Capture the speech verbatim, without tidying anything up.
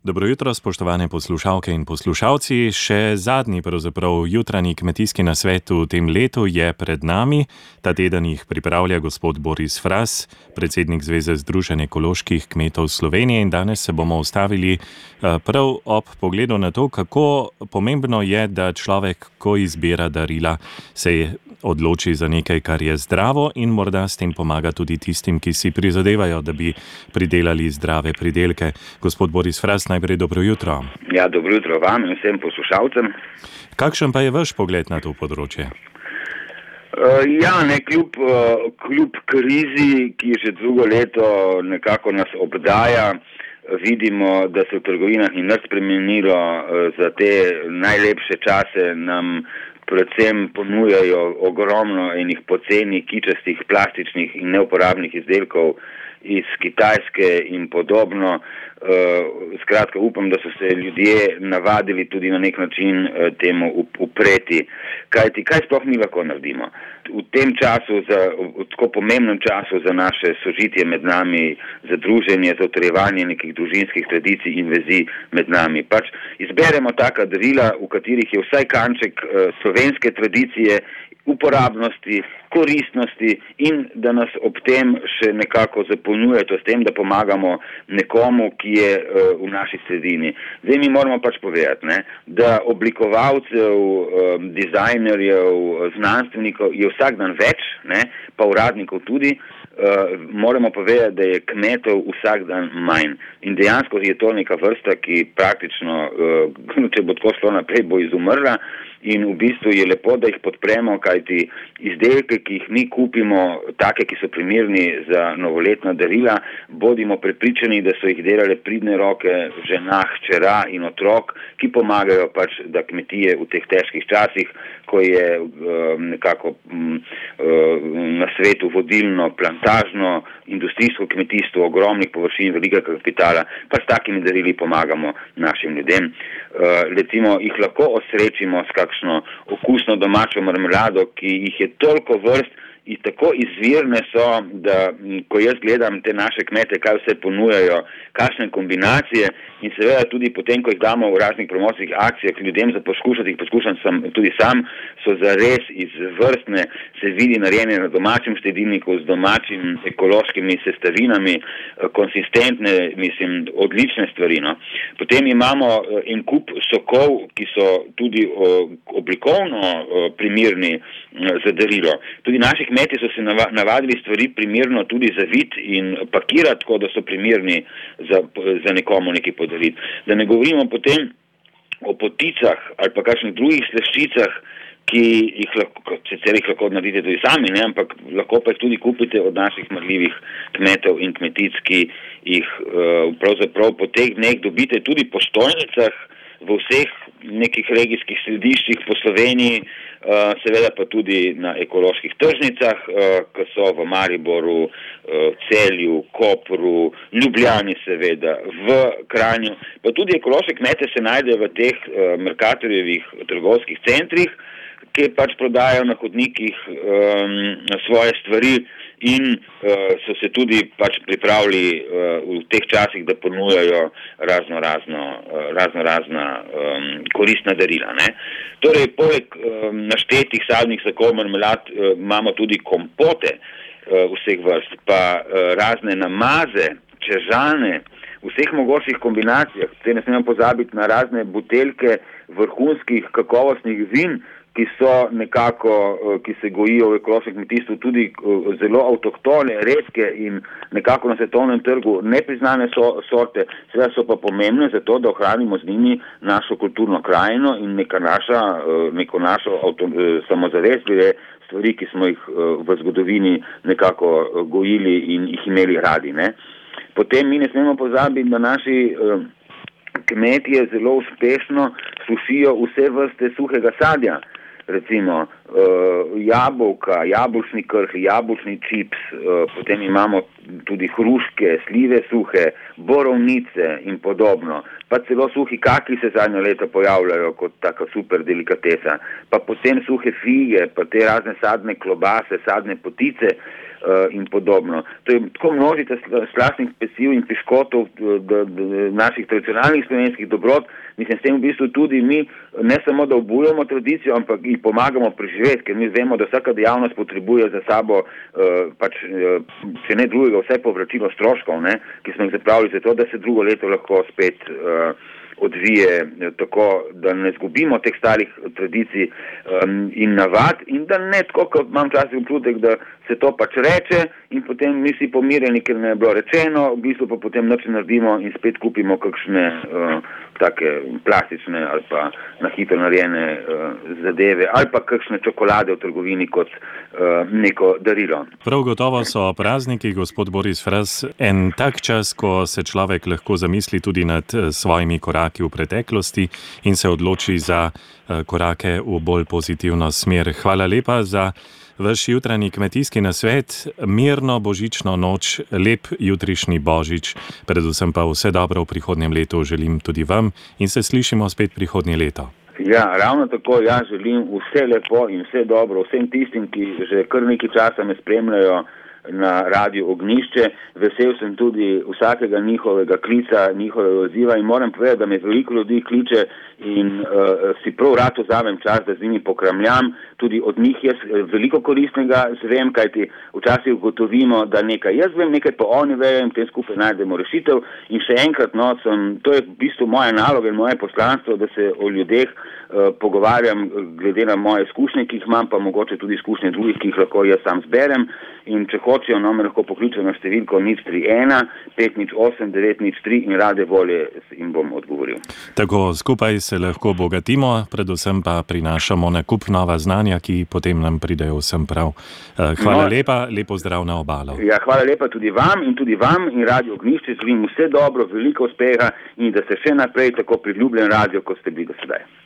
Dobro jutro, spoštovane poslušalke in poslušalci. Še zadnji pravzaprav jutranji kmetijski nasvet v tem letu je pred nami. Ta teden jih pripravlja gospod Boris Fras, predsednik Zveze združenj ekoloških kmetov Slovenije, in danes se bomo ustavili prav ob pogledu na to, kako pomembno je, da človek, ko izbira darila, se odloči za nekaj, kar je zdravo, in morda s tem pomaga tudi tistim, ki si prizadevajo, da bi pridelali zdrave pridelke. Gospod Boris Fras, najprej dobro jutro. Ja, dobro jutro vam in vsem poslušalcem. Kakšen pa je vaš pogled na to področje? Uh, ja, ne, kljub, uh, kljub krizi, ki že drugo leto nekako nas obdaja, vidimo, da se v trgovinah ni nič spremenilo. Uh, za te najlepše čase nam predvsem ponujajo ogromno enih poceni, kičastih, plastičnih in neuporabnih izdelkov iz Kitajske in podobno. Uh, skratka, upam, da so se ljudje navadili tudi na nek način uh, temu upreti. Kajti, kaj sploh mi lahko naredimo? V tem času, za, v tako pomembnem času za naše sožitje med nami, za druženje, za utrjevanje nekih družinskih tradicij in vezi med nami. Pač izberemo taka darila, v katerih je vsaj kanček uh, slovenske tradicije, uporabnosti, koristnosti, in da nas ob tem še nekako zapolnjuje to s tem, da pomagamo nekomu, ki je uh, v naši sredini. Zdaj mi moramo pač povedati, ne, da oblikovalcev, um, dizajnerjev, znanstvenikov je vsak dan več, ne, pa uradnikov tudi. Uh, moramo povedati, da je kmetov vsak dan manj. In dejansko je to neka vrsta, ki praktično, uh, če bo tako šlo naprej, bo izumrla. In v bistvu je lepo, da jih podpremo, kajti izdelke, ki jih mi kupimo, take, ki so primerni za novoletna darila, bodimo prepričani, da so jih delale pridne roke žena, hčera in otrok, ki pomagajo pač, da kmetije v teh težkih časih, ko je um, nekako um, na svetu vodilno plantažno, industrijsko kmetijstvo, ogromnih površin, velikega kapitala, pa s takimi darili pomagamo našim ljudem. Uh, recimo, jih lahko osrečimo s kakšno okusno domačo marmelado, ki jih je toliko vrst in tako izvirne so, da ko jaz gledam te naše kmete, kaj vse ponujajo, kakšne kombinacije, in seveda tudi potem, ko jih damo v raznih promocijskih akcijah ljudem za poskušati, jih poskušam sam, tudi sam, so zares izvrstne, se vidi narejene na domačem štedilniku z domačimi ekološkimi sestavinami, konsistentne, mislim, odlične stvari. No. Potem imamo en kup sokov, ki so tudi oblikovno primerni za darilo. Tudi naši kmeti so se navadili stvari primerno tudi za vid in pakirati, tako da so primerni za, za nekomu nekaj podariti. Da ne govorimo potem o poticah ali pa kakšnih drugih slaščicah, ki jih lahko, sicer jih lahko naredite tudi sami, ne, ampak lahko pa jih tudi kupite od naših marljivih kmetov in kmetic, ki jih uh, pravzaprav po teh dneh dobite tudi po stojnicah v vseh nekih regijskih središčih po Sloveniji, uh, seveda pa tudi na ekoloških tržnicah, uh, ki so v Mariboru, uh, Celju, Kopru, Ljubljani seveda, v Kranju. Pa tudi ekološke kmete se najdejo v teh uh, Mercatorjevih trgovskih centrih, ki pač prodajajo na hodnikih um, svoje stvari, in uh, so se tudi pač pripravili uh, v teh časih, da ponujajo razno razno, uh, razno razna um, koristna darila. Ne? Torej, poleg um, naštetih sadnih sokov, marmelad, uh, imamo tudi kompote uh, vseh vrst, pa uh, razne namaze, čežane, vseh mogočih kombinacijah. Se ne smemo pozabiti na razne buteljke vrhunskih kakovostnih vin, ki so nekako, ki se gojijo v ekološkem kmetijstvu, tudi zelo avtohtone, redke in nekako na svetovnem trgu nepriznane so, sorte, seveda so pa pomembne zato, da ohranimo z njimi našo kulturno krajino in neka naša, neko našo avto, samozavest, glede stvari, ki smo jih v zgodovini nekako gojili in jih imeli radi. Ne? Potem mi ne smemo pozabiti, da naši kmetje zelo uspešno sušijo vse vrste suhega sadja. Recimo uh, jabolka, jabolčni krh, jabolčni čips, uh, potem imamo tudi hruške, slive suhe, borovnice in podobno. Pa celo suhi kaki se zadnje leta pojavljajo kot taka super delikatesa. Pa potem suhe fige, pa te razne sadne klobase, sadne potice. in podobno. To je tako množica slastnih peciv in piškotov naših tradicionalnih slovenskih dobrot. Mislim, s tem v bistvu tudi mi ne samo, da obujamo tradicijo, ampak jih pomagamo preživeti, ker mi vemo, da vsaka dejavnost potrebuje za sabo, pač, če ne drugega, vse povračilo stroškov, ne, ki smo jih zapravili za to, da se drugo leto lahko spet odvije tako, da ne zgubimo teh starih tradicij um, in navad in da ne tako, kot imam včasih občutek, da se to pač reče in potem mi si pomirjeni, ker ne je bilo rečeno, v bistvu pa potem nič naredimo in spet kupimo kakšne uh, take plastične ali pa na hitro narejene uh, zadeve ali pa kakšne čokolade v trgovini kot uh, neko darilo. Prav gotovo so prazniki, gospod Boris Fras, en tak čas, ko se človek lahko zamisli tudi nad svojimi koraki v preteklosti in se odloči za uh, korake v bolj pozitivno smer. Hvala lepa za vaš jutranji kmetijski nasvet, mirno božično noč, lep jutrišnji božič, predvsem pa vse dobro v prihodnjem letu želim tudi vam in se slišimo spet prihodnje leto. Ja, ravno tako jaz želim vse lepo in vse dobro vsem tistim, ki že kar nekaj časa me spremljajo na Radiu Ognjišče. Vesel sem tudi vsakega njihovega klica, njihovega odziva in moram povedati, da me veliko ljudi kliče in uh, si prav rad vzamem čas, da z njimi pokramljam. Tudi od njih jaz veliko koristnega zvem, kajti včasih ugotovimo, da nekaj jaz vem, nekaj pa oni vejo in potem skupaj najdemo rešitev. In še enkrat, no, sem, to je v bistvu moja naloga in moje poslanstvo, da se o ljudeh uh, pogovarjam glede na moje izkušnje, ki jih imam, pa mogoče tudi izkušnje drugih, ki jih lahko jaz sam zberem. In če hočejo, no, me lahko pokličejo na številko nič tri ena pet nič osem devet nič tri in rade volje jim bom odgovoril. Tako skupaj se lahko bogatimo, predvsem pa prinašamo na kup nova znanja, ki potem nam pridejo vsem prav. Hvala no, lepa, lepo zdrav na obalo. Ja, hvala lepa tudi vam in tudi vam in Radio Ognjišče želim vse dobro, veliko uspeha in da se še naprej tako priljubljen radio, kot ste bili do sedaj.